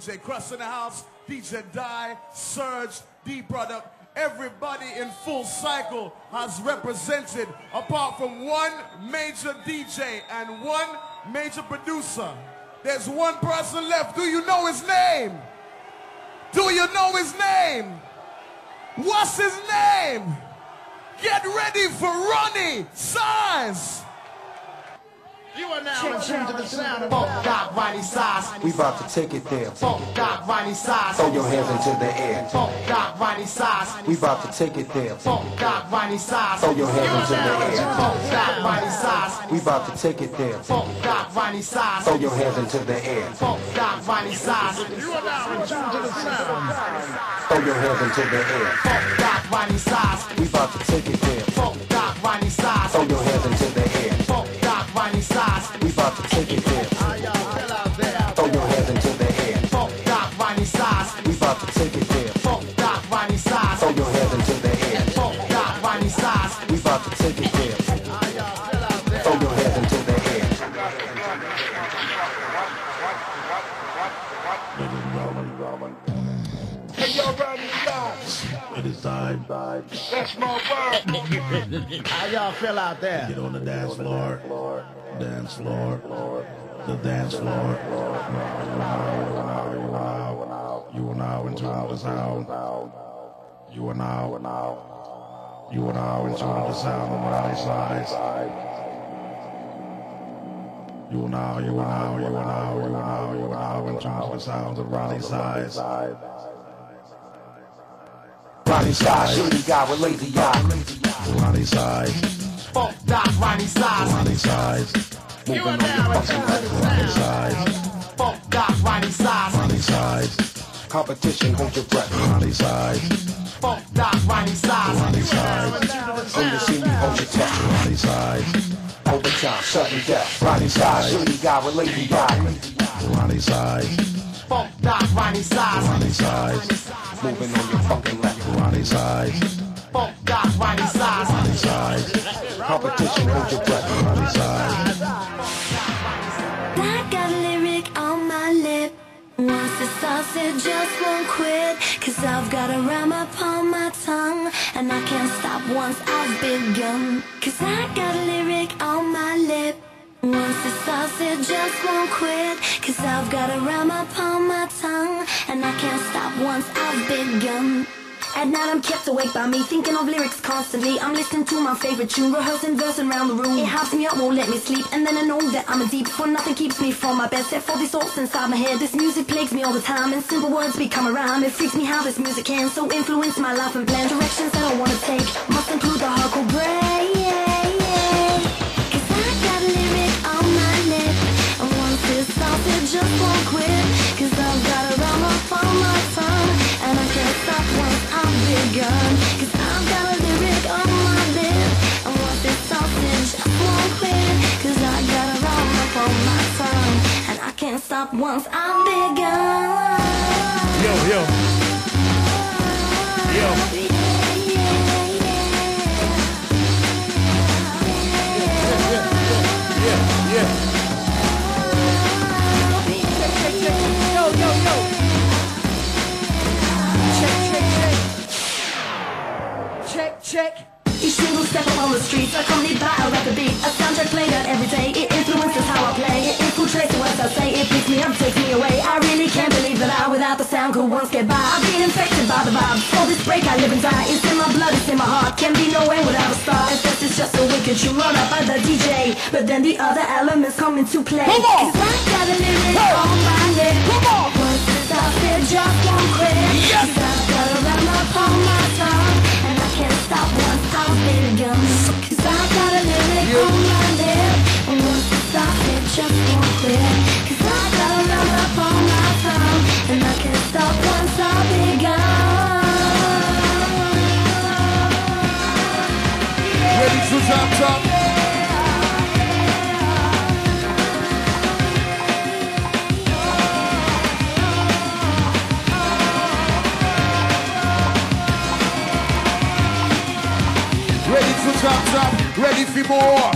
DJ Crust in the house, DJ Die, Surge, D-Product. Everybody in Full Cycle has represented, apart from one major DJ and one major producer. There's one person left. Do you know his name? Do you know his name? What's his name? Get ready for Ronnie Size. You are now in tune to the sound of Funk Doc Ronnie Size. We about to take it there. Funk Doc Ronnie Size. Throw your hands into the air. Funk Doc Ronnie Size. We about to take it there. Funk Doc Ronnie Size. Throw your hands into the air. Funk Doc Ronnie Size. We about to take it there. Funk Doc Ronnie Size. Throw your hands into the air. Funk Doc Ronnie Size. You are now in tune to the sound. Throw your hands into the air. Funk Doc Ronnie Size. We about to take it there. Funk Doc Ronnie Size. Throw your hands into the air. Funk Doc Ronnie Size. We about to take it there. How y'all feel out there? Throw your hands into the air. Funk Doc Ronnie Size. We about to take it there. Funk Doc Ronnie Size. Throw your hands into the air. Funk Doc Ronnie Size. We about to take it there. How y'all feel out there? Throw your hands into the air. Hey, yo, Ronnie Size. It is time. That's my word. How y'all feel out there? Get on the dance floor. Dance floor. The dance floor. You are now in tune to the sound. You are now in tune to the sound of Ronnie Size. You are now in tune to the sounds of Ronnie Size. Ronnie Size, shooting guy with lazy eye. Ronnie Size. Funk Doc Ronnie Size. Ronnie Size. You are now in tune to the Ronnie sound. Size. Funk Doc Ronnie Size. Ronnie Size. Competition, hold your breath. Ronnie Size. Funk Doc Ronnie Size. Ronnie Size. When you see me, hold your tech. Ronnie Size. Overtime, sudden death. Ronnie Size, shooting guy with lazy eye. Ronnie Size. Funk Doc Ronnie Size. Ronnie Size. Moving on your fucking left. Ronnie Size. Funk Doc Ronnie Size. Ronnie Size. Competition, hold your breath. Ronnie Size. I got a lyric on my lip. Once the sausage just won't quit. Cause I've got a rhyme upon my tongue. And I can't stop once I've begun. Cause I got a lyric on my lip. Once the sausage just won't quit. Cause I've got a rhyme upon my tongue. And I can't stop once I've begun. At night I'm kept awake by me, thinking of lyrics constantly. I'm listening to my favorite tune, rehearsing verse around the room. It helps me out, won't let me sleep, and then I know that I'm a deep, for nothing keeps me from my bed. Set for these thoughts inside my head. This music plagues me all the time, and simple words become a rhyme. It freaks me how this music can so influence my life and plan. Directions that I wanna take must include the hardcore break. Cause I got a lyric on my lip, and once this sausage just won't quit. Cause I've got a rhyme up on my tongue, and I can't stop once I've begun. Cause I've got a lyric on my lip, and once this sausage just won't quit. Cause I got a rhyme up on my tongue, and I can't stop once I've begun. Yo. Yeah. Check. Each single step on the streets, accompanied by a rapid beat. A soundtrack played out every day. It influences how I play. It infiltrates the words I say. It picks me up, takes me away. I really can't believe that I, without the sound, could once get by. I've been infected by the vibe. For this break, I live and die. It's in my blood, it's in my heart. Can be no way without a start. At first, it's just a wicked tune run up by the DJ. But then the other elements come into play. Cause I got a lyric on my lip. Once it's out there, just won't quit. Cause I've got a rhyme up on my tongue, and I can't stop once I've begun. Cause I've got a lyric on my lip, and once it stops it just won't quit. Cause I've got a rhyme up on my tongue, and I can't stop once I've begun. Ready to top. Ready to top, ready for more.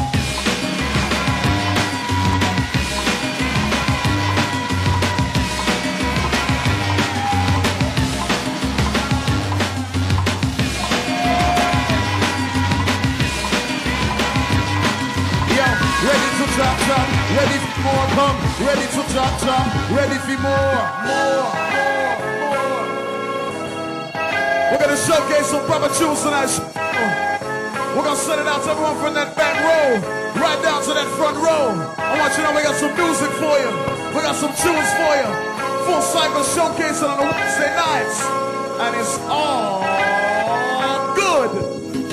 more come, ready to jump, ready for more. We're gonna showcase some proper tunes tonight. We're gonna send it out to everyone from that back row, right down to that front row. I want you to know we got some music for you. We got some tunes for you. Full cycle showcasing on a Wednesday nights. And it's all good.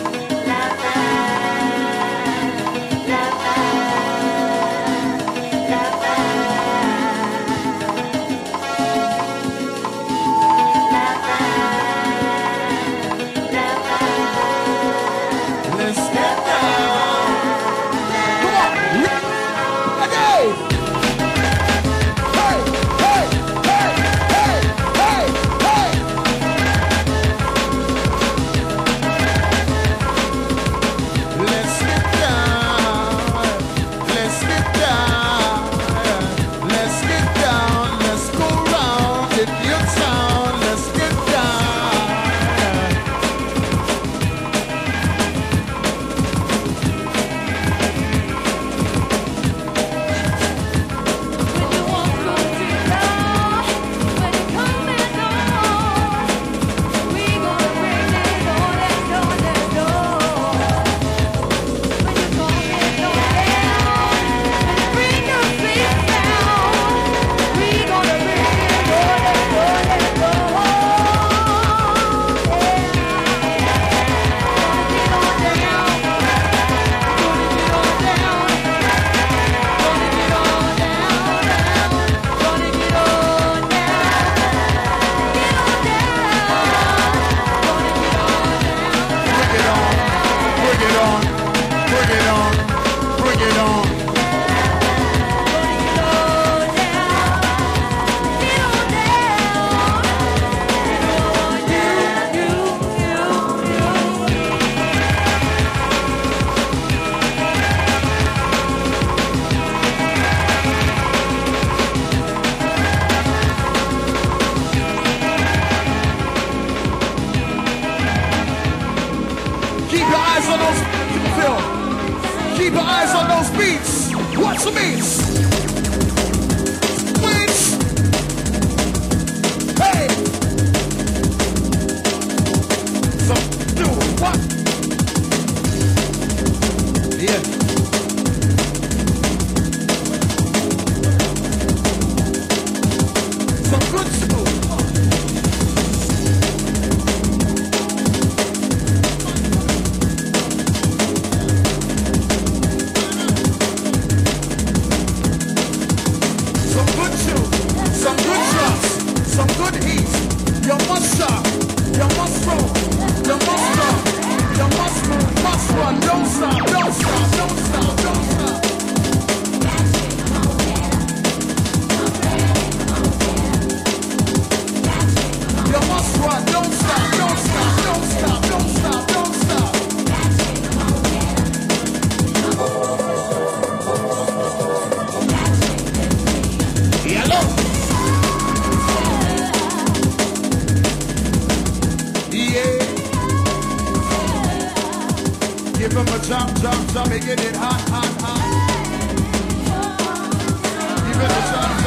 Keep your eyes on those beats. Watch the beats. Switch. Hey. Some do what? Yeah. Some good school. Some good heat. You must shop. You must roll. You must run. You must move. Must run. Don't stop. Don't stop. Don't stop. Don't stop. You must run. Don't stop. Don't stop. Don't stop. Don't stop. Don't stop. Yellow. Give him a jump, jump, jump, and get it hot, hot, hot. Give him a jump,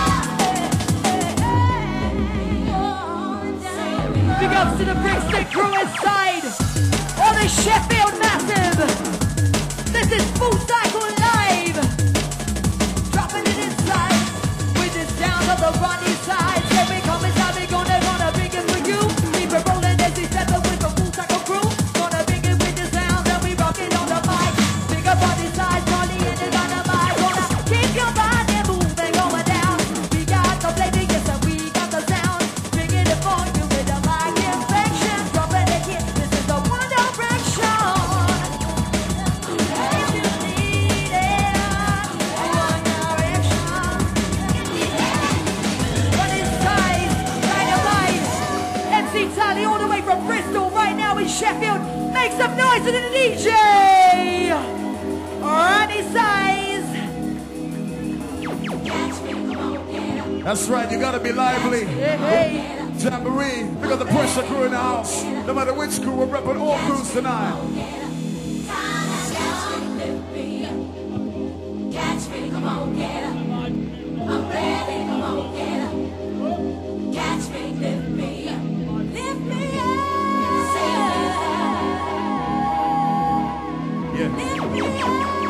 jump, jump. Big ups to the Brixton crew inside. All the Sheffield massive. This is Full Cycle Live. Dropping it inside with the sound of the Ronnie side. Here we come inside, we gonna bring it for you. Keep it rolling as we step up with the Full Cycle crew. Gonna bring it with the sound and we rock it on the mic. Big up on the side, Ronnie and the dynamite. Gonna keep your body moving, going down. We got the flavor, yes, and we got the sound. Bringing it for you with the mic infection. Dropping it here, this is the One Direction. If you need it, One Direction. Running size, dynamite. MC Tally all the way from Bristol, right now in Sheffield. Make some noise to the DJ. Ronnie Size. That's right, you gotta be lively. Hey. Jamboree, we got the pressure crew in the house. No matter which crew, we're repping all crews tonight. Catch me, come on, get up. I'm ready, come on, get up. Catch me, lift me up. Lift me up. Yeah. Lift me up.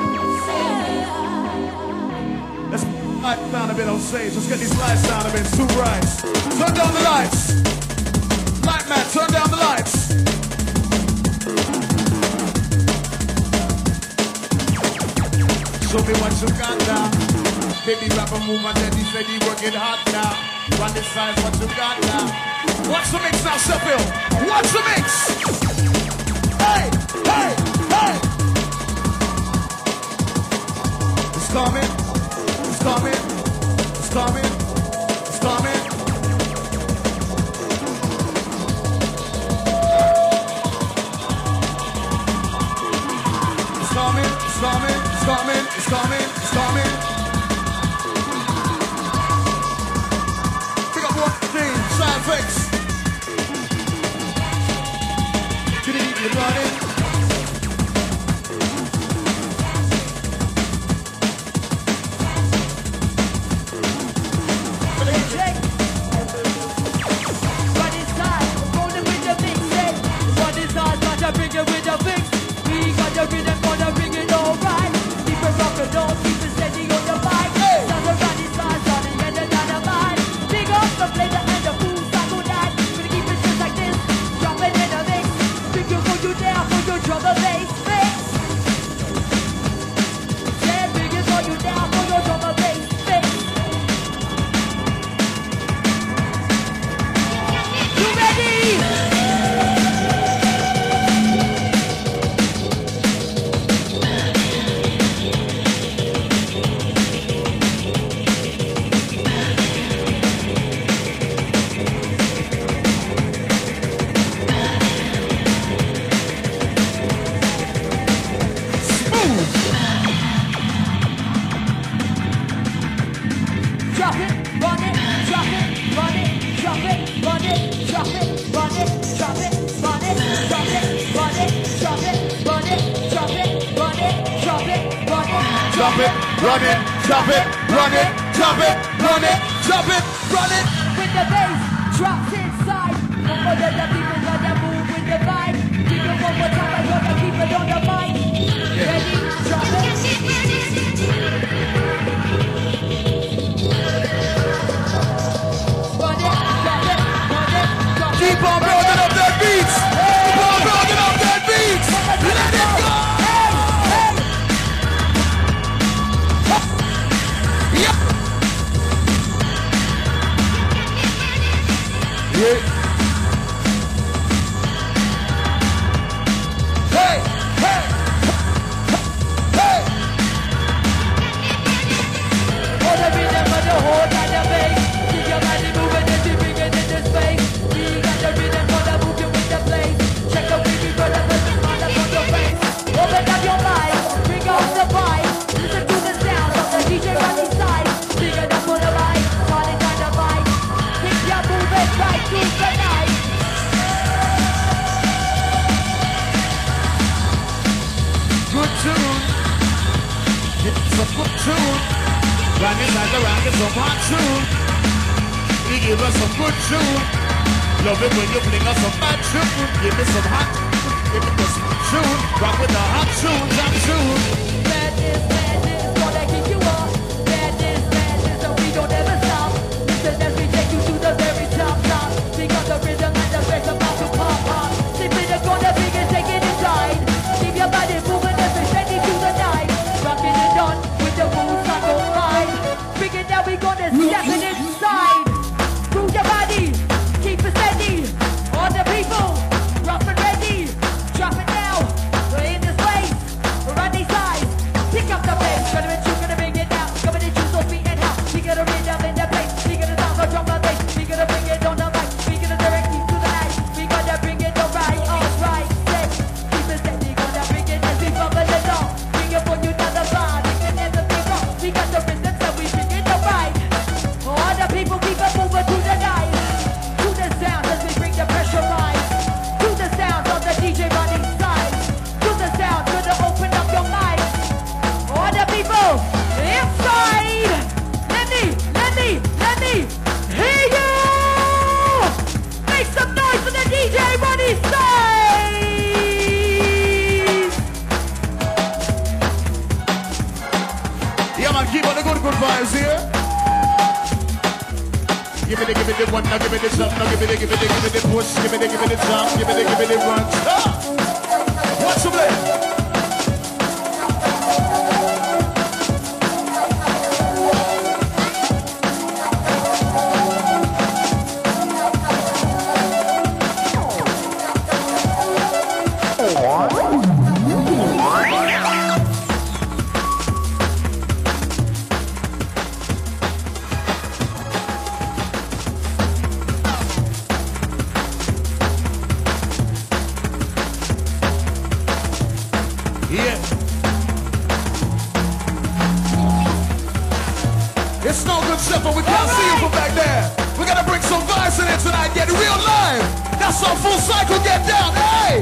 Let's light down a bit on stage. Let's get these lights down a bit. It's too bright. Turn down the lights. Light man, turn down the lights. Show me what you got now. Baby rapper move and then he said he working hard now. Run this size, what you got now. Watch the mix now, Sheffield. Watch the mix. Hey, hey, hey. It's coming. It's coming. It's coming. It's coming. It's coming. It's coming. It's coming. It's coming. It's coming. Pick up one thing. Shine face. Get it, you're running. Jump it, run it, jump it, run it, jump it, run it, jump it, run it. When the bass drops inside, all of the people gonna move with the vibe. Give it one more time, I'm gonna keep it on the mic. Ready, drop it. Run it, drop it, run it, drop it. Keep on building up that beats. Keep on building up that beats. Let it go. Yeah. Hey, hey, hey. All the rhythm of the whole kind of bass. Keep your body moving as you bring it into space. We got the rhythm for the move you with the place. Check the baby brother, put the smile up on your face. Open up your mind, bring out the vibe. Listen to the sound of the DJ on the side. Big enough for the light, party kind of vibe. Keep your movement right through the night. Good tune. It's a good tune. Rockin' like a rocket, some hot tune. You give us some good tune. Love it when you fling us some bad tune. Give me some hot. Give me some tune. Rock with the hot tune, top tune. Madness, gonna keep you up. Madness, and we don't ever stop. Listen as we take you to the very top. Because the rhythm and the bass about to pop. Simply the gonna big and take it inside. Keep your body moving as we send it to the night. Rocking it on with the moves I don't mind. Bring it down, we gonna step it inside. Move your body, keep it steady. All the people, rough and ready. Drop it now, we're in this place. We're on these sides. Pick up the give it the one, now give it the jump, now give it the push, give it the jump, give it the run. Stop! Watch the play. It's no good shit, but we can't see you from back there. We gotta bring some vibes in it tonight, get real live. That's how Full Cycle get down, hey!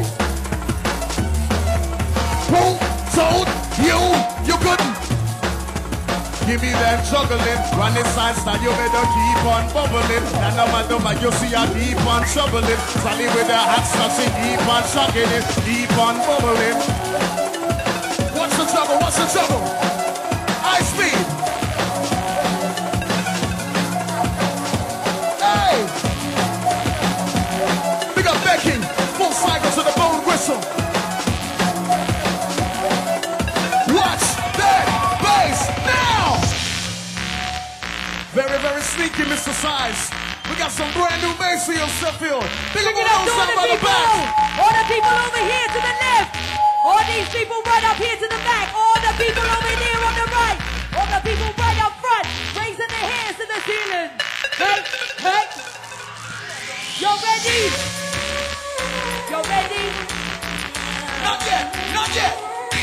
Who told you you couldn't? Give me that juggling, run inside style, you better keep on bubbling. And no matter what you see, I keep on troubling. Sally with the hot sauce, keep on shocking it, keep on bubbling. What's the trouble, what's the trouble? High speed. Full Cycle to the bone whistle. Watch that bass now. Very, very sneaky, Mr. Size. We got some brand new bass for you, Sheffield. Big up all the back. All the people over here to the left. All these people right up here to the back. All the people over here on the right. All the people right up front, raising their hands to the ceiling. Hey, hey. You ready? You ready? Not yet, not yet.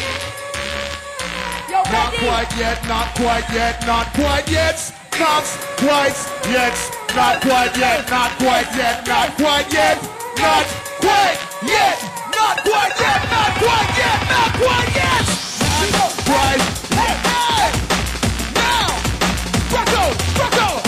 You ready? Not quite yet, not quite yet, not quite yet. Not quite yet, not quite yet, not quite yet, not quite yet, not quite yet, not quite yet, not quite yet, not quite yet, not quite yet. Hey! Now! Rocco! Rocco!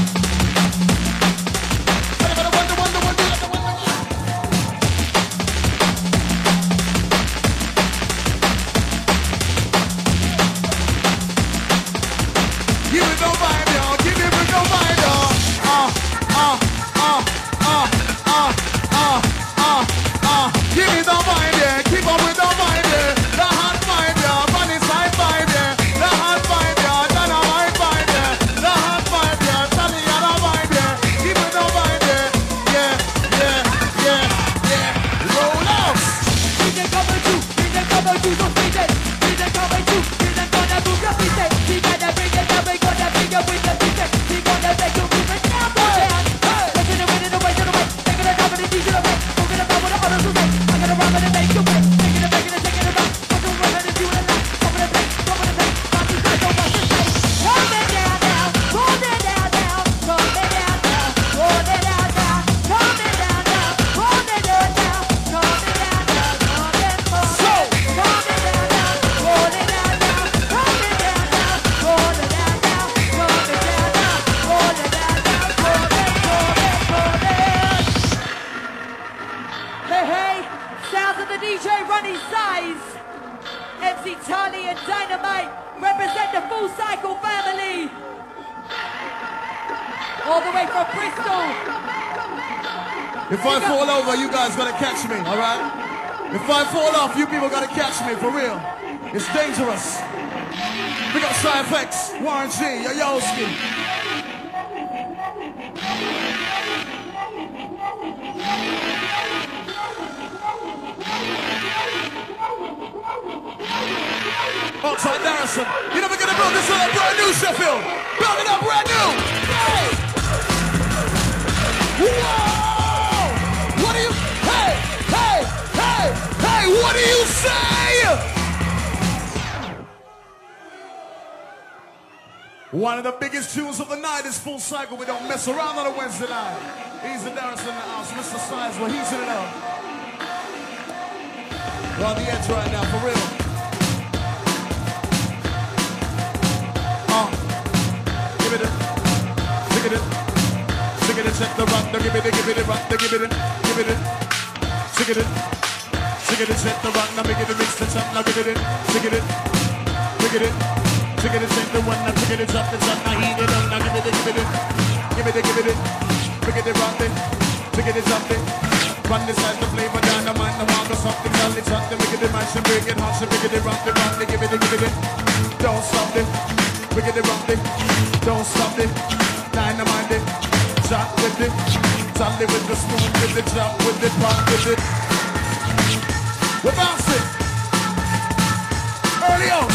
Give me the mind, yeah. Keep up with the mind, yeah. The hot mind, yeah. Bunny side mind, yeah. The hot mind, yeah. Dynamite mind, yeah. The hot mind, yeah. Tatiana mind, yeah. Keep with the mind, yeah. Yeah, yeah, yeah, yeah. Roll out. We can cover you, don't beat it. We can cover you, we can gonna move your feet. We gotta bring it down, we gonna bring it with the beat. We gonna make you move it down, go down. Listen to it in the way, to the way. Take it up and easy to the way. Moving about with the others who say. I'm gonna run it and make you wait. Taking it, taking it up. What's the run and do it now? Open the place, open the place. Watch this guy, don't watch this place. Hold it down now, hold it down now, hold it down now, hold it down now, hold it down now, hold it down now, hold it down now, hold it down now, hold it down now, hold it down now, hold it down now, hold it down now, hold it down now, hold it down now, hold it. Hey, hey, sounds of the DJ Running Size. MC Tali and Dynamite represent the Full Cycle family. All the way from Bristol. If I fall over, you guys gotta catch me, alright? If I fall off, you people gotta catch me, for real. It's dangerous. We got Shy FX, Warren G, Yoyoski. Outside Darrison. You're never gonna build this up brand new, Sheffield. Build it up brand new. Hey! Whoa! What do you, hey, hey, hey, hey, what do you say? One of the biggest tunes of the night is Full Cycle. We don't mess around on a Wednesday night. Easy Darrison in the house. Mr. Size, well, he's in it up. We're on the edge right now, for real. Give it, stick it, check the rock, give it, rock, give it, stick it, check the rock, now make it mix the chop, now give it, stick it, check the one, now take it, drop the chop, now heat it up, now give it. Give it, look at the rotten, look at the something. Run this as the flavor, dynamite, the one or something, solid something. Look at the man, she bring it hot, she bring it, rotten, give it. Don't stop it, look at the rotten, don't stop it. Dynamite it, chop with it, tally with the spoon, with the chop, with it, pop with it. We bounce it. Early out.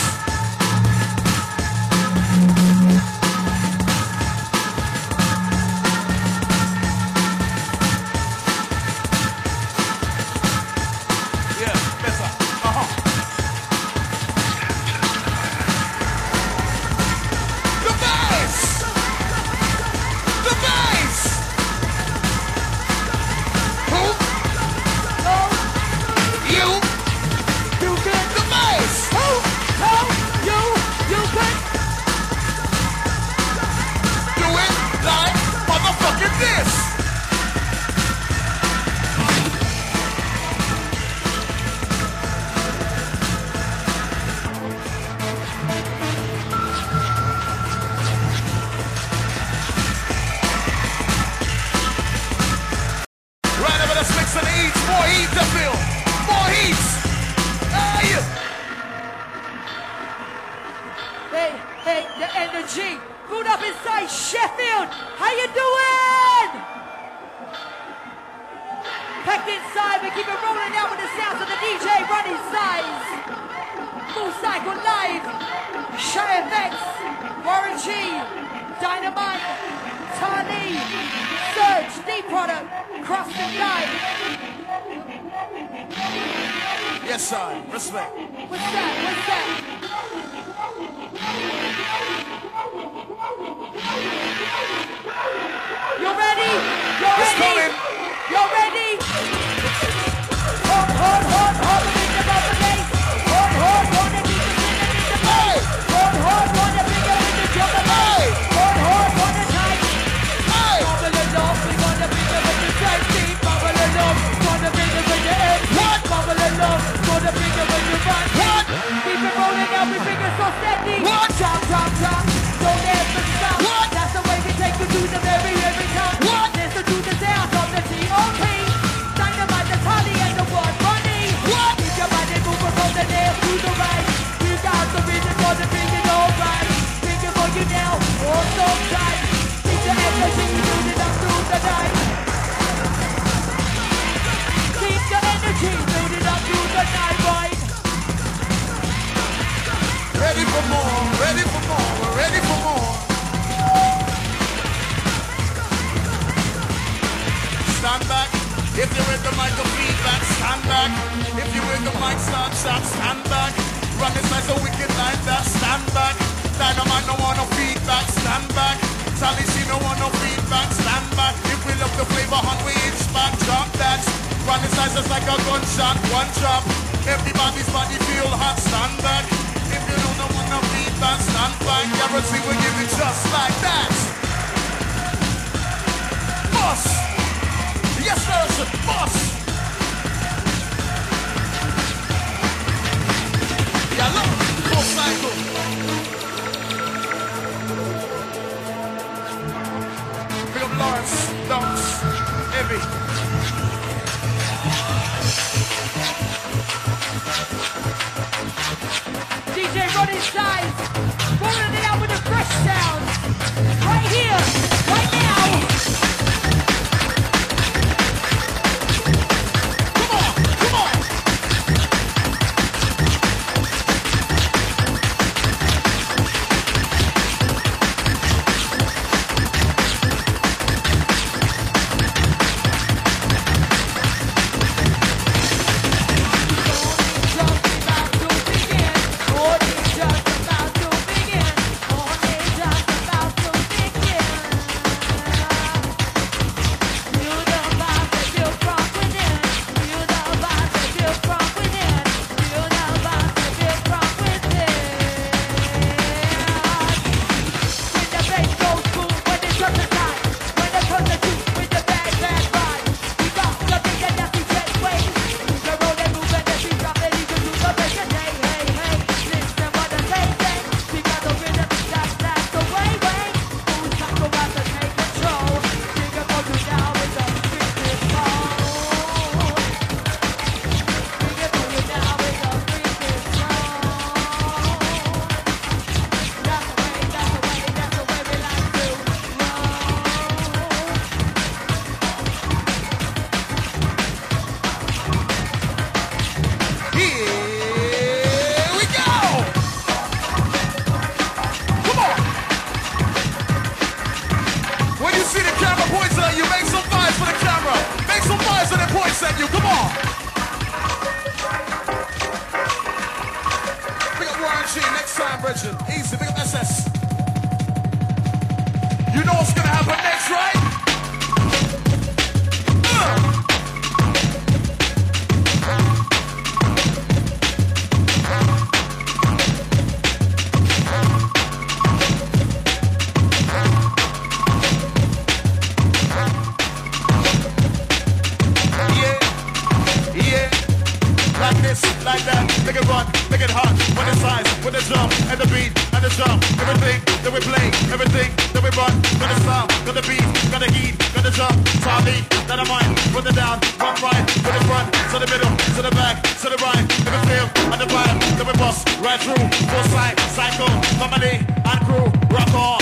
this, like that. Make it run, make it hot. When the size, with the jump, and the beat, and the jump. Everything that we play, everything that we run. Got the style, got the beat, got the heat, got the jump. Tommy, that I mind. Put it down, run right, to the front, to the middle, to the back, to the right. Every feel, on the vibe, that we bust right through. Full side, cycle, family, and crew. Rock on.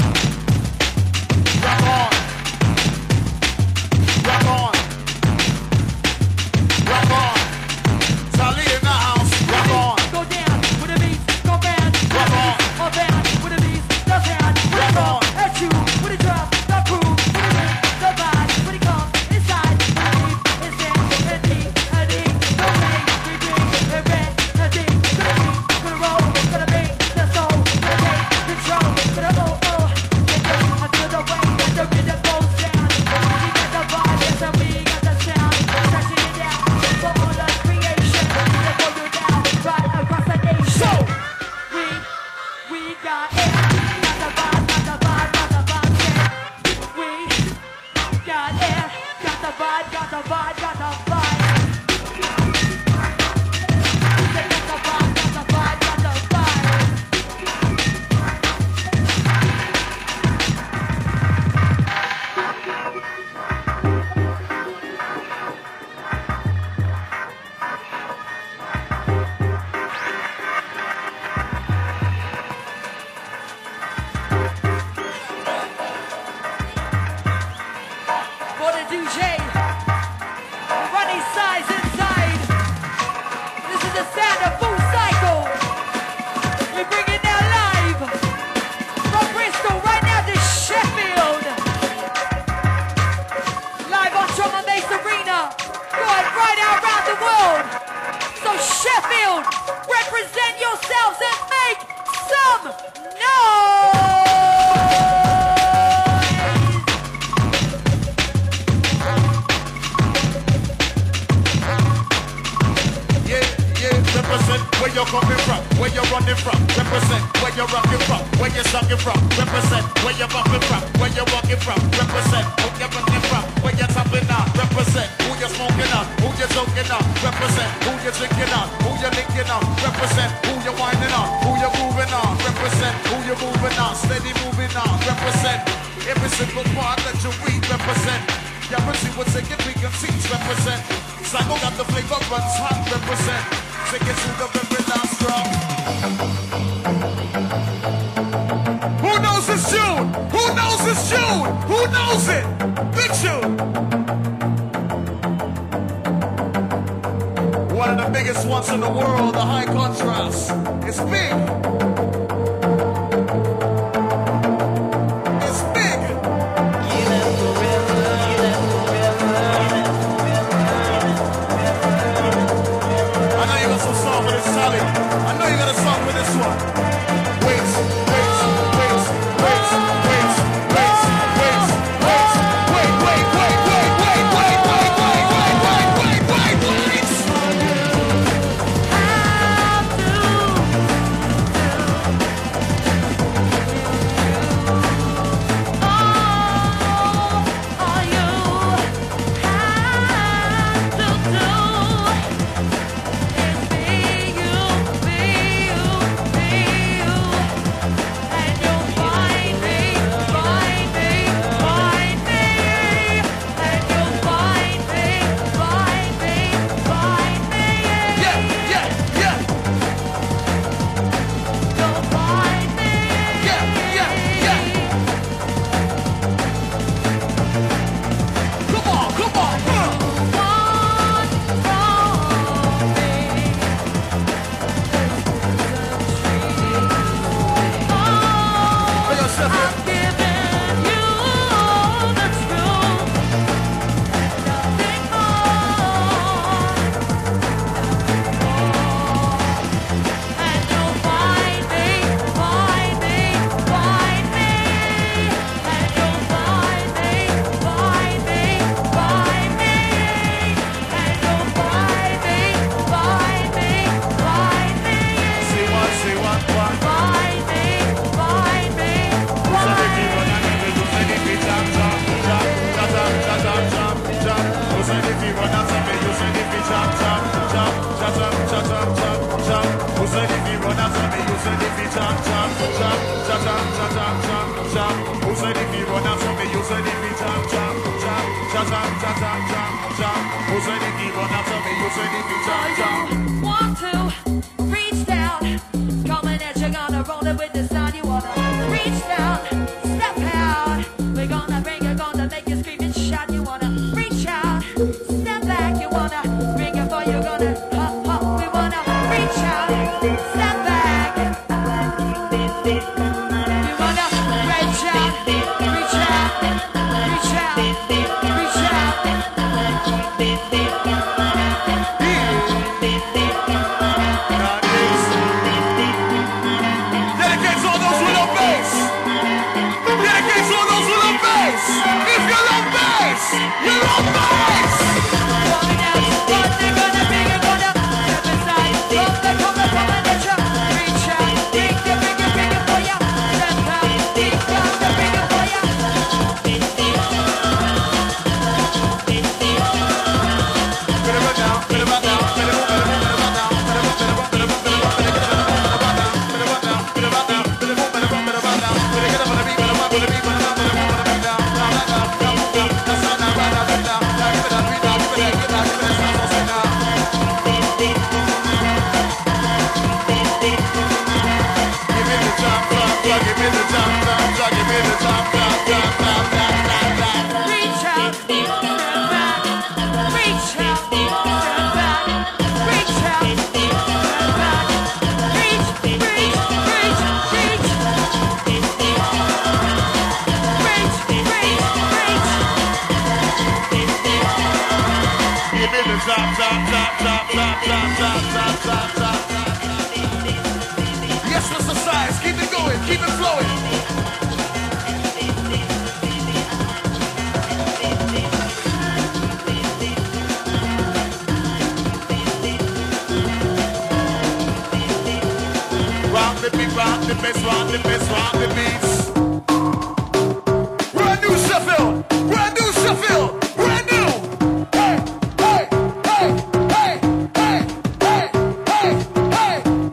Rock on. Rock on. Rock on. Sally in the house. Rock on. Go down with the beat, go bad. Rock on. All bad with the beat, the bad. Rock on. At you with the drop, the crew, with the beat, the vibe, when it comes inside. It's there, and deep, and deep. No way, we bring it red, and deep. Gonna beat, gonna roll, gonna make the soul. Gonna take control, gonna I feel the way that the rhythm goes down. We got the vibe, yes, and we got the sound. Touching it down, for all the creation. To throw you down, right across the nation. So, we got it. Got the vibe, got the vibe, got the vibe, yeah. We got it. Got the vibe, got the vibe, got the vibe. Got the vibe, got the vibe, got the vibe. For the DJ, running size inside. This is the sound of Full Cycle. We bring it now live from Bristol right now to Sheffield. Live on Drum and Bass Arena. Going right out around the world. So Sheffield, represent yourselves and make some noise. represent where you're coming from, where you're running from. Represent where you're rocking from, where you're sucking from. Represent where you're bumping from, where you're walking from. Represent who you're running from, where you're topping on. Represent who you're smoking on, who you're joking on. Represent who you're drinking on, who you're linking on. Represent who you're winding on, who you're moving on. Represent who you're moving on, steady moving on. Represent every single part that you read. Represent. Yeah, but see what's taking we can teach. Represent. Psycho got the flavor, runs hot. Represent. Take it to the very last drop. Who knows this tune? Who knows this tune? Who knows it? Big tune. One of the biggest ones in the world, the high contrast. It's big. It's big. I know you got some song for this, Sally. I know you got a song for this one. Wait, wait, wait, wait, wait, wait, wait, wait, wait, wait, wait, wait, wait, wait, wait, wait, wait, wait, wait, wait. Jump, Who said if he jump, jump, jump, jump, jump, jump, jump, jump? Who said if he run after me? You said if he jump, jump, jump, jump, jump, jump, jump, jump, jump? Who said if he run after me? You said if he jump, jump. Want to reach down, coming at you, gonna roll it with the sound. You wanna reach down, step out. We're gonna bring it, gonna make you scream and shout. You wanna reach out, step back. You wanna bring it for you, gonna hop, hop. We wanna reach out, step back. You wanna reach out, reach out, reach out, reach out. Dedicates all those with a bass. Dedicates all those with a bass. If you love bass, you love bass. Coming out, what they gonna bring it, gonna step inside. Come and let you reach out. Bring it for ya. Step out, bring it for ya. Reach out, step back. Reach out, step back. Reach out, step back. Reach. Reach. Give me the top. Yes, Mr. Science, keep it going, keep it flowing. Rock the beat, rock the bass, rock the bass, rock the beats. Brand new Sheffield, brand new Sheffield, brand new. Hey, hey, hey, hey, hey, hey, hey, hey.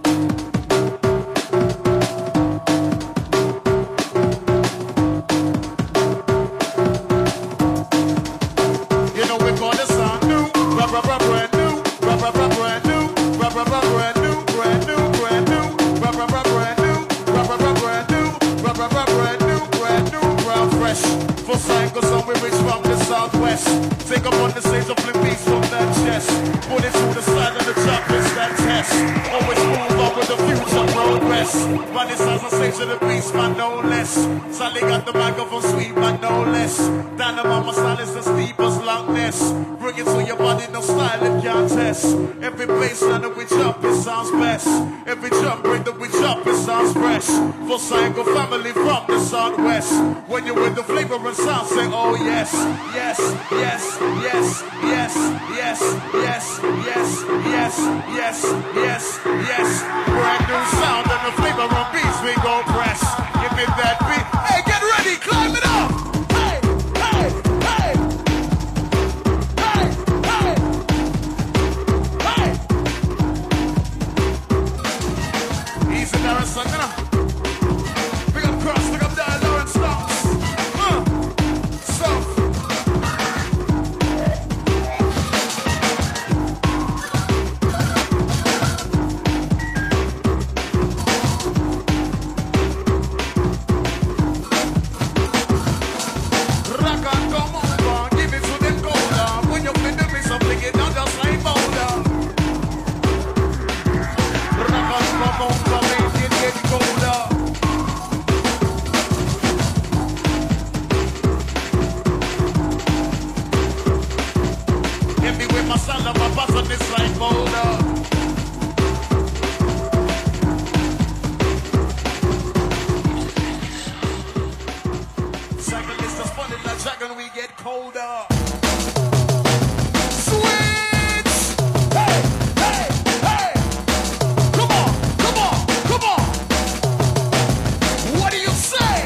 You know we call this song new, brand new, brand new, brand new, brand new, brand new, brand new, brand fresh. For cycles on we reach from the southwest. Take up on the stage of flip beats from that chest. Put it to the side of the top, it's that test. Always move on with the future progress. Run this as I say to the beast, man, no less. Sally got the microphone sweet, man, no less. Dynamite, my style is as deep as Loch Ness. Bring it to your body, no style it can't test. Every bass line that we jump, it sounds best. Every jump bring that we jump, it sounds fresh. For Sango family from the southwest. When you're with the flavor and sound, say oh yes, yes, yes, yes, yes, yes, yes, yes, yes, yes, yes, yes. Brand new sound and the flavor of beats we go press. Give me that beat. Hey, get ready, climb it up. Hey, hey, hey, hey, hey, hey. Easy, Darren Sangana. Pick up cross, pick up down, Lawrence Stonks. So. Rock on, come over, give it to them colder. When you play the mix, I'm thinking down just like boulder. Rock on, come over, make it get colder. Get me with my son and my boss on this like boulder. Cyclists are spun in the dragon, we get colder. Switch! Hey, hey, hey! Come on, come on, come on! What do you say?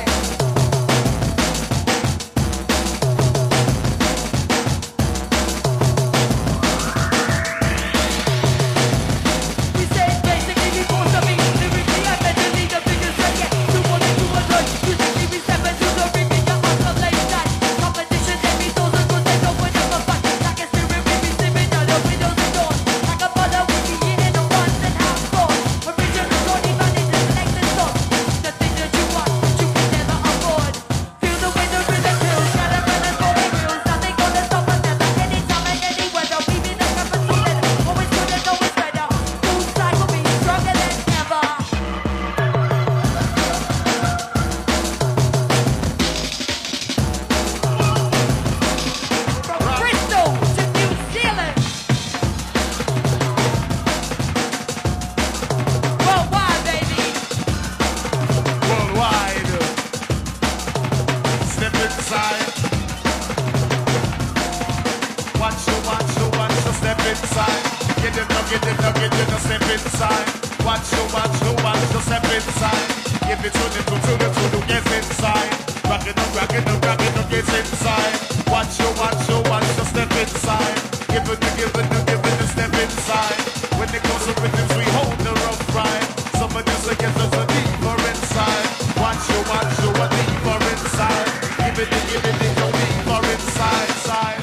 inside. Get them, just step inside. Watch you step inside. Give it to the, get inside. Rock it up, get inside. Watch you step inside. Give it, step inside. When it goes up with this, we hold the rough ride. Somebody say get us a deeper inside. Watch you a deeper inside. Give it, go deeper inside, side.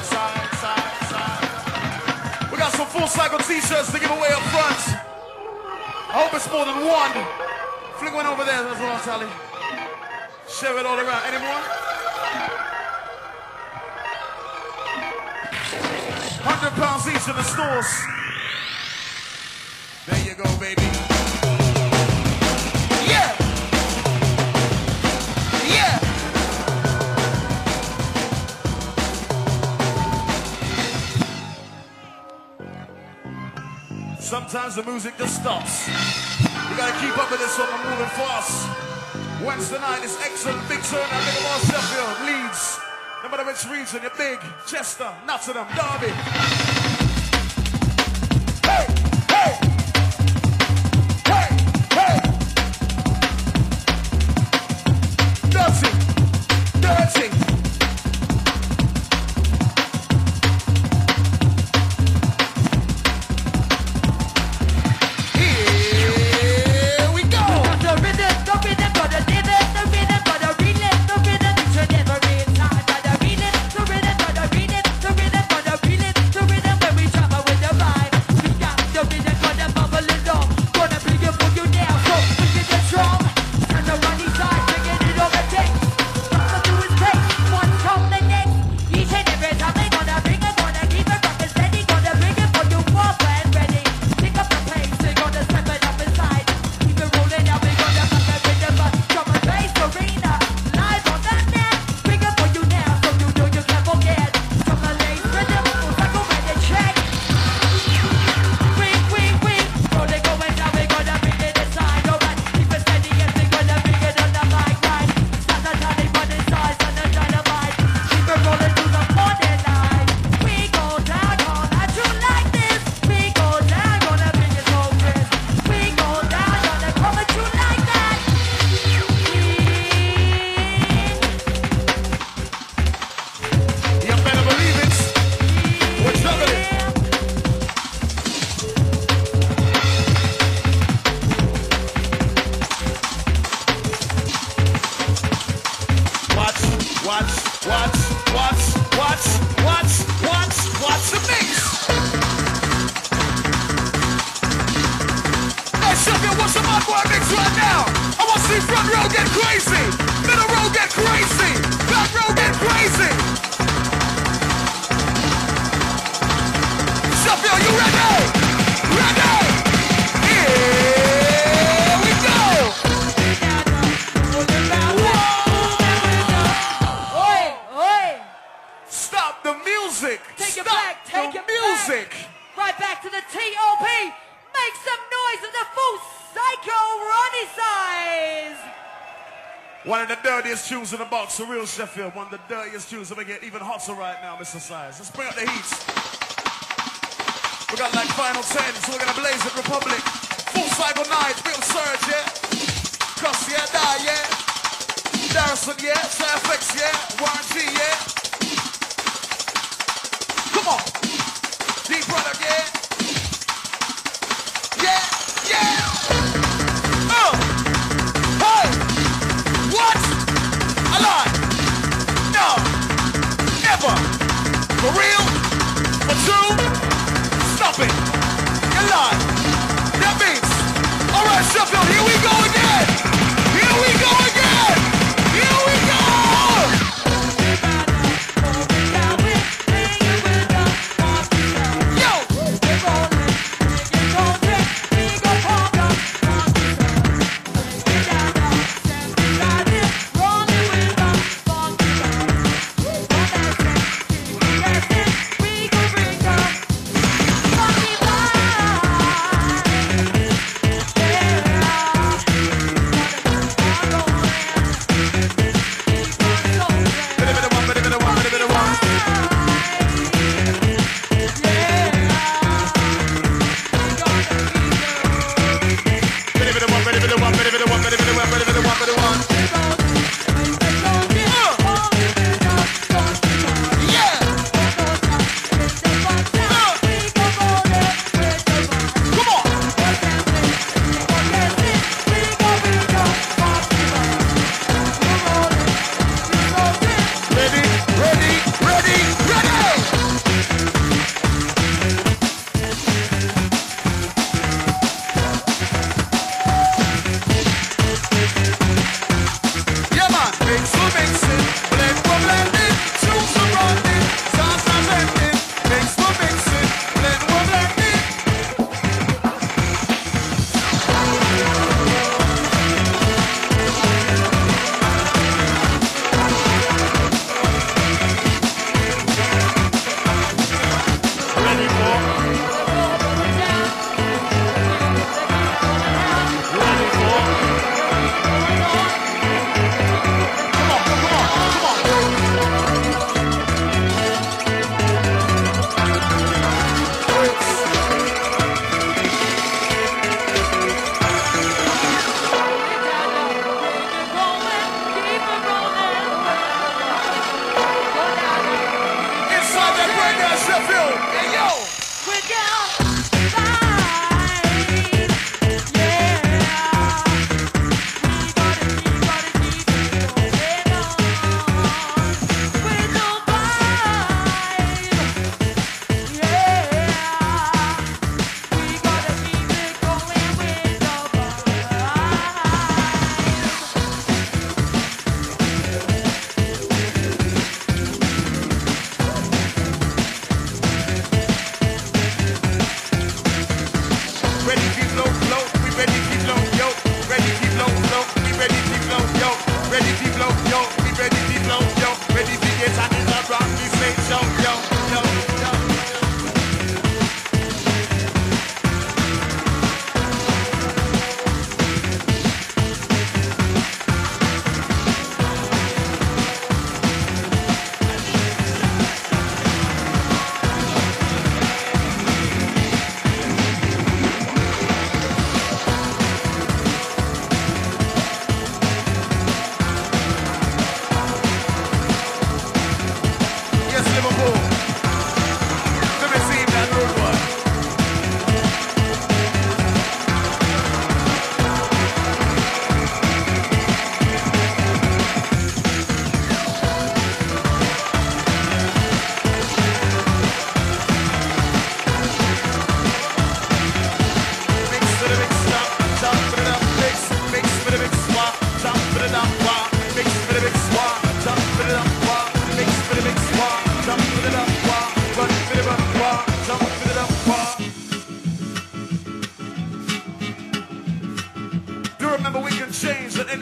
We got some full cycle t-shirts to give away up front. I hope it's more than one. Flick one over there, that's all, Sally. Share it all around. Any more? 100 pounds each in the stores. There you go, baby. Yeah! Yeah! Sometimes the music just stops. You gotta keep up with this one, I'm moving fast. Wednesday night is excellent, big turnout, nigga, North Sheffield, Leeds. No matter which region, you're big, Chester, Nottingham, Derby. Hey, hey, hey, hey. Dirty. Watch the mix. Hey, Sheffield, what's the hot boy mix right now? I want to see front row get crazy, middle row get crazy, back row get crazy. Sheffield, you ready? Ready? Here we go. Stop the music. Take it Stop back. Take the it music. back. Right back to the T.O.P. Make some noise of the full Psycho Ronnie size. One of the dirtiest tunes in the box, for real Sheffield. One of the dirtiest tunes that we get even hotter right now, Mr. Size. Let's bring up the heat. We got like final 10, so we're gonna blaze it, Republic. Full cycle night, real surge, yeah. Cuss, yeah, die, yeah. Darrison, yeah. Surfx, yeah. Warren G, yeah. Come on. Deep product, yeah. Yeah, yeah. Hey. What? A lie. No. Never. For real? For true? Stop it. You're lying. That means. All right, Sheffield, here we go again. Here we go again. Here we go.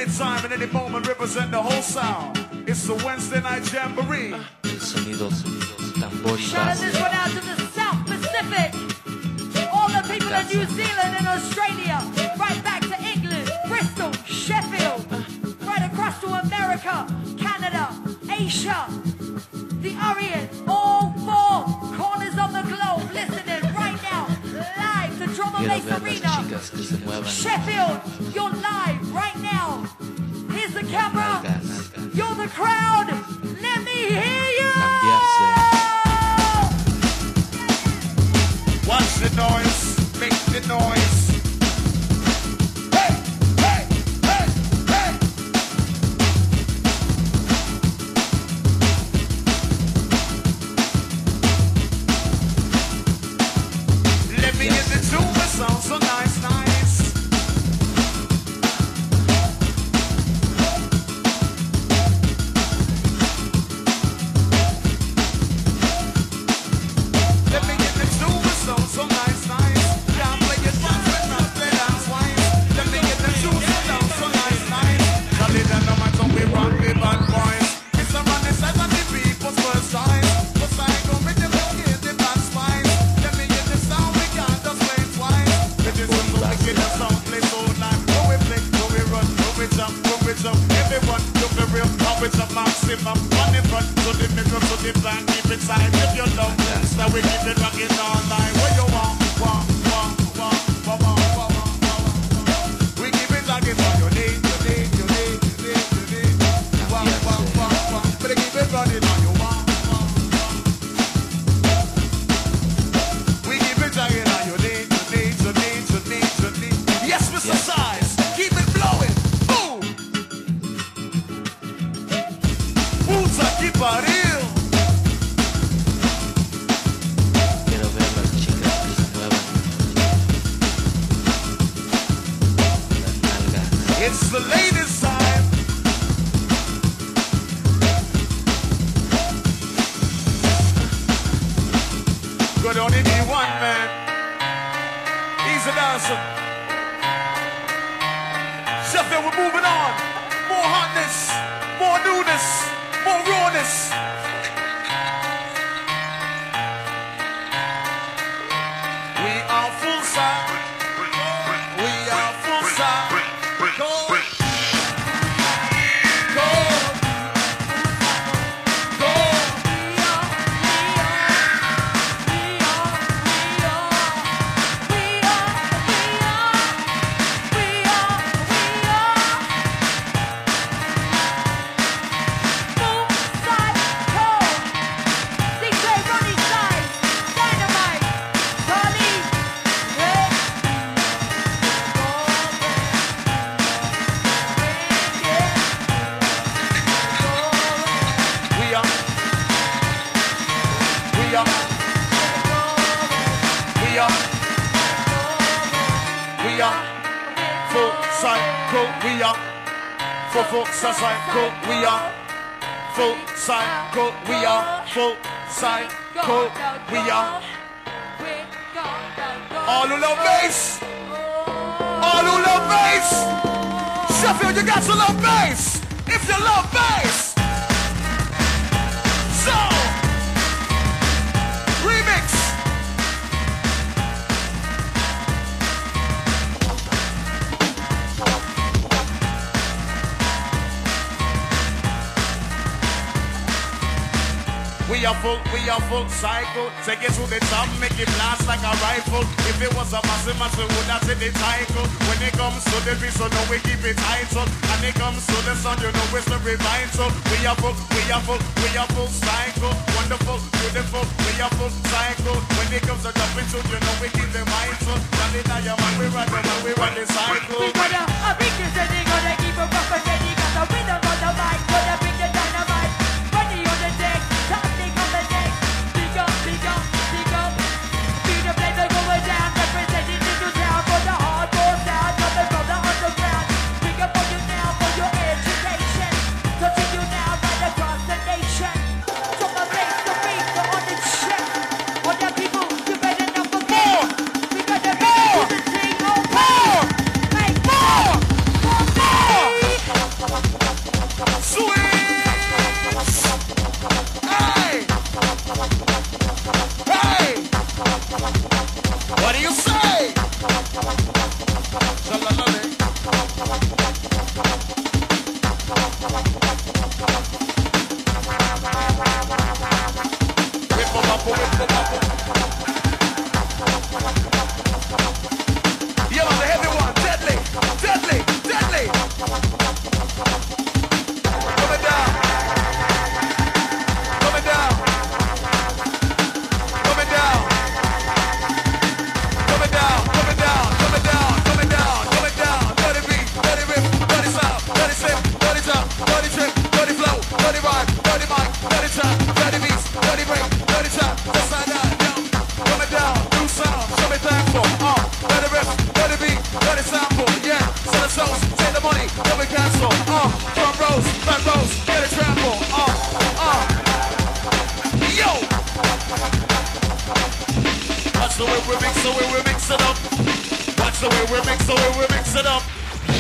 anytime and any moment represent the whole sound. It's the Wednesday night jamboree. El sonido, tambor y Shout this one out to the South Pacific. All the people in New Zealand and Australia. Right back to England, Bristol, Sheffield. Right across to America, Canada, Asia, the Orient. All four corners of the globe listening right now. Live to Drum and Bass Arena. Sheffield, you're live right now. Here's the camera. You're the crowd. Let me hear you. Watch the noise, make the noise. Hey, hey, hey, hey. Let me get the tune, it sounds so nice, nice. So nice, nice. Can't play it once, but not play dance twice. Let me get the shoes down, so nice, nice. Call it and no matter we run the bad boys. It's a man that says that the people's first choice. But I go with the wicked, the bad spice. Let me get the sound, we can't just play twice. It is so wicked, the sound play so nice. Go we play, go we run, go we jump, go we jump. Everyone, do the real, how it's a maximum. On the front, to the middle, to the back, keep it tight. If you love, so we keep it rocking all night. Where you want? We keep it rocking on your knee, your knee, your knee, your knee, your knee. But they keep it running on your wall. We keep it rocking on your knee, your knee, your knee, your knee, your knee. Yes, Mr. Size, keep it blowing. Boom. Puta que pariu. Quiero ver las chicas que se muevan. Las nalgas. It's the latest time. Could only be one man. He's a dancer. Sheffield, we're moving on. More hotness, more newness, more rawness. We are full side. We are full side. Go. Go. Go. We are full cycle. We are full cycle. We are full cycle. We are full cycle. We are all who love bass. All who love bass. Sheffield, you got to love bass. If you love bass. So, remix. We are full cycle. Take it to the top, make it blast like a rifle. If it was a massive, we would have said the title. When it comes to the beat, so know we keep it title. And it comes to the sun, you know it's the revival. We are full cycle. Wonderful, beautiful, we are full cycle. When it comes to jumping to, you know we keep the mindful. Tell it now, man, we run the cycle. We gotta, a big is and they gotta keep a rough and then you got the rhythm on the mic. Gotta bring the dynamite. Ready on the deck, something on the deck. Big up, big up, big up. Be the blazer going down, representing Little Town for the hardcore sound. Coming from the underground. Big up on you now for your education. Continue now right across the nation. From the place to beat, the on the ship. On the people, you better not forget. We gotta make it to the single. Make more. What do you say? Shalalale. Whip 'em up, whip 'em up. Yeah, the heavy one, deadly, deadly, deadly. Coming down, coming down, coming down, coming down, coming down, coming down, coming down, coming down. Dirty beat, dirty rip, dirty sound, dirty slip, dirty tap, dirty trip, dirty flow, dirty rhyme, dirty mic, dirty trap, dirty beats, dirty break, dirty trap. Just like that, down, coming down, new sound, show me thankful. Dirty rip, dirty beat, dirty sample, yeah. Sell the shows, take the money, then we cancel. Front rows, back rows, get a trample. Yo! Watch the way we mix, the way we mix it up. Watch the way we mix, the way we mix it up.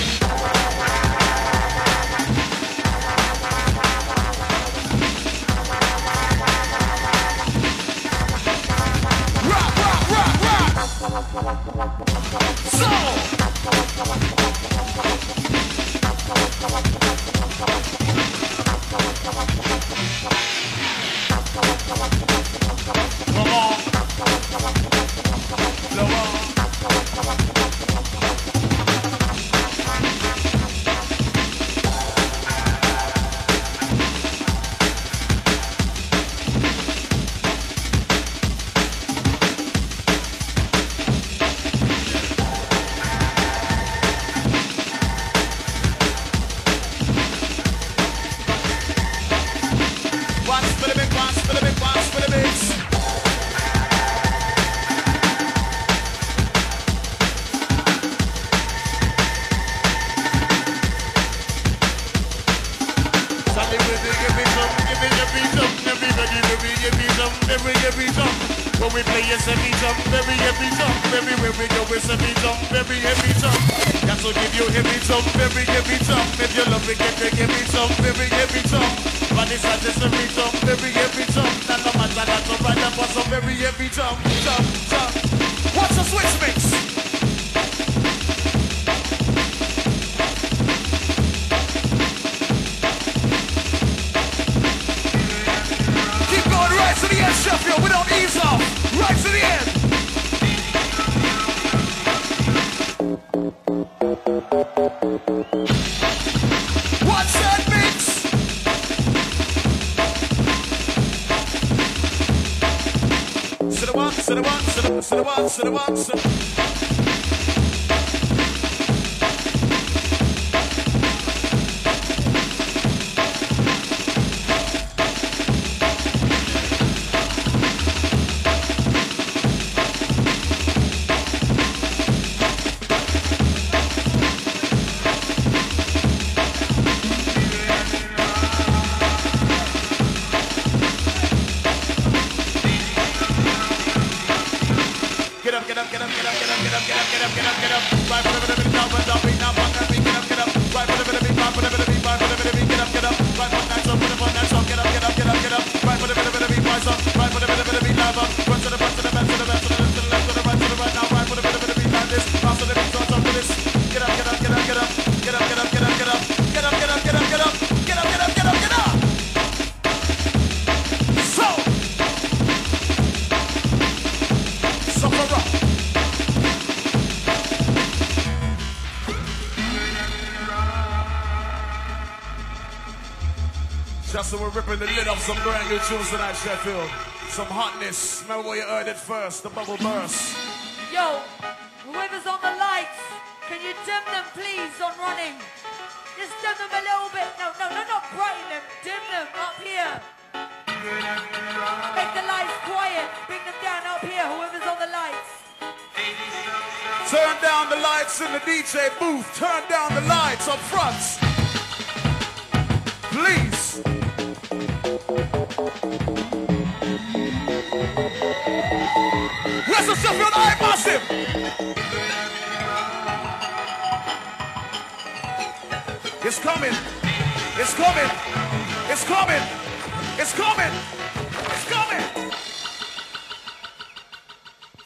Rock, rock, rock, rock! So! Come on. Blow on. Watch for the big, watch for the big, watch for the bigs. When we play, it's a beat up, very heavy jump. Everywhere we go, it's a beat up, very heavy jump. Got to give you heavy jump, very heavy jump. If you love it, get the heavy jump, very heavy jump. But it's not just a beat jump, very heavy jump. Now no matter that, to ride up on some very heavy jump, jump, jump. What's the switch mix? Keep going right to the end, Sheffield. We don't ease off. Right to the end. What's that mix? Sit the one, sit the one, sit the one, sit the one, sit the one. Get up, get up, get up, get up, get up, get up, get up, get up, get up, get up. Right for the bit of beat, down for the beat, now on that beat, get up, get up. Right for the bit of beat, right for the bit of beat, right for the bit of beat, get up, get up. Right for that song, put it on that song, get up, get up, get up, get up. Right for the bit of beat, rise up. Right for the bit of beat, live up. Run to the front, to the back, to the back, to the left, to the left, to the right, to the right. Now right for the bit of beat, like this. Pass to the beat, on top of this. Get up, get up, get up, get up. Get up, get up, get up, get up. Get up, get up, get up, get up. Get up, get up, get up, get up. So. Suffer up. Just so we're ripping the lid off some brand new tunes tonight, Sheffield. Some hotness. Remember where you heard it first, the bubble burst. Yo, whoever's on the lights, can you dim them please on running? Just dim them a little bit. No, not brighten them. Dim them up here. Make the lights quiet. Bring them down up here, whoever's on the lights. Turn down the lights in the DJ booth. Turn down the lights up front. Please. Where's the Sheffield Eye Massive? It's coming. It's coming. It's coming. It's coming. It's coming.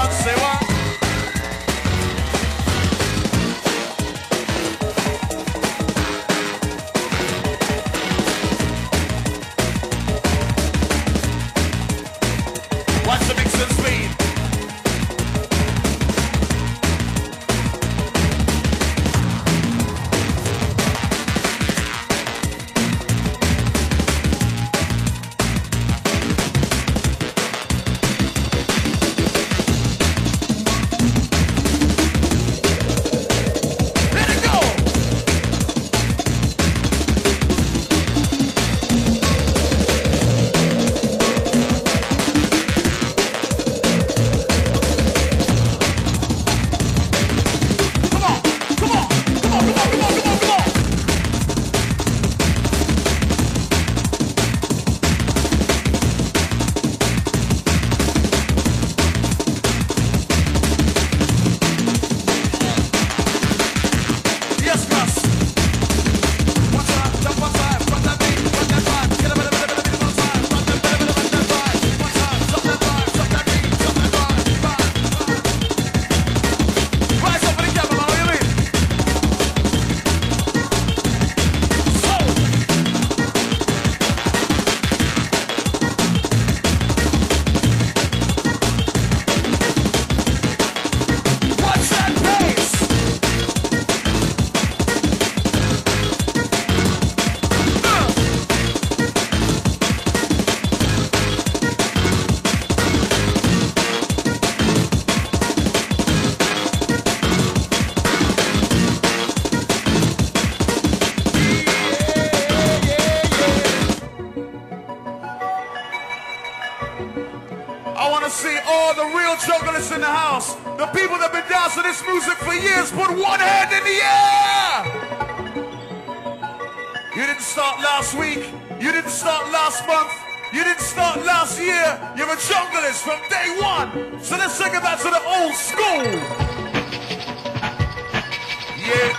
what, say what? Watch the mix and speed. In the house, the people that have been dancing this music for years, put one hand in the air. You didn't start last week, you didn't start last month, you didn't start last year. You're a junglist from day one. So let's take it back to the old school. Yeah.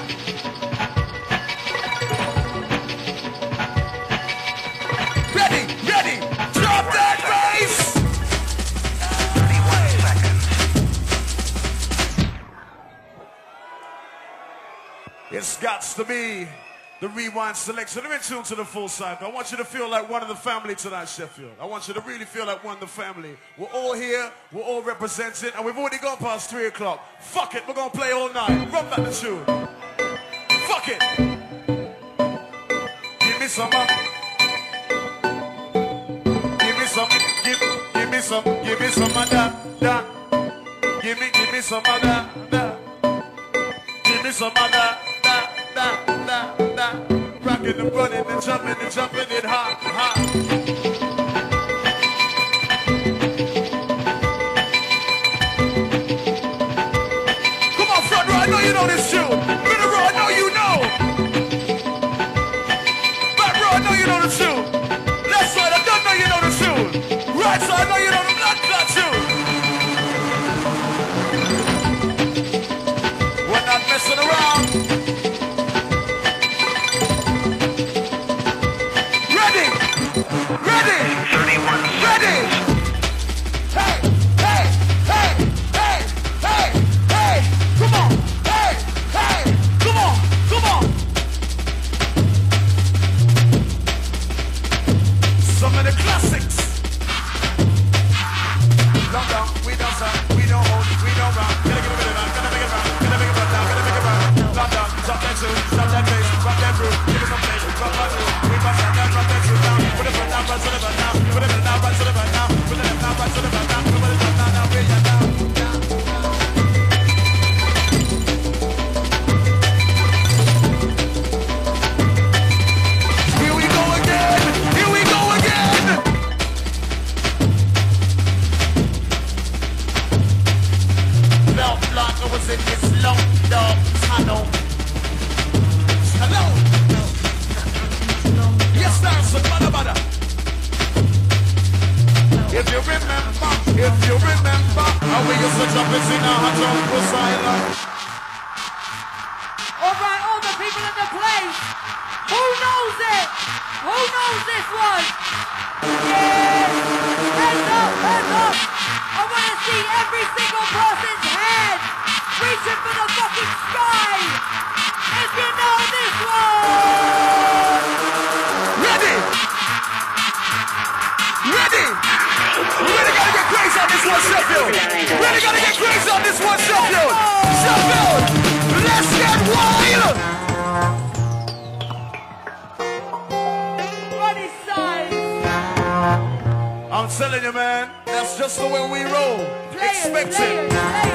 Ready, ready, drop that bass. It's got to be the rewind selection. Let me tune to the full cycle. I want you to feel like one of the family tonight, Sheffield. I want you to really feel like one of the family. We're all here, we're all represented, and we've already gone past 3 o'clock. Fuck it, we're gonna play all night. Run back the tune. Fuck it. Give me some give me some, give me some, give me some of that. Give me some of that. Give me some of that. Rockin' and running and jumping it hot. Come on, front row, I know you know this tune. Middle row, I know you know. Back row, I know you know the tune. Left side, I don't know you know the tune. Right side, I know you know the blood clot tune. We're not messing around. Alright, all the people in the place, who knows it? Who knows this one? Yes! Hands up, hands up! want to see every single person's hand reaching for the fucking sky. If you know this one. Ready? Ready? Really gotta get crazy on this one, Sheffield. Really gotta get crazy on this one, Sheffield. Sheffield, let's get wild. Ronnie Size. I'm telling you, man, that's just the way we roll. Expect it.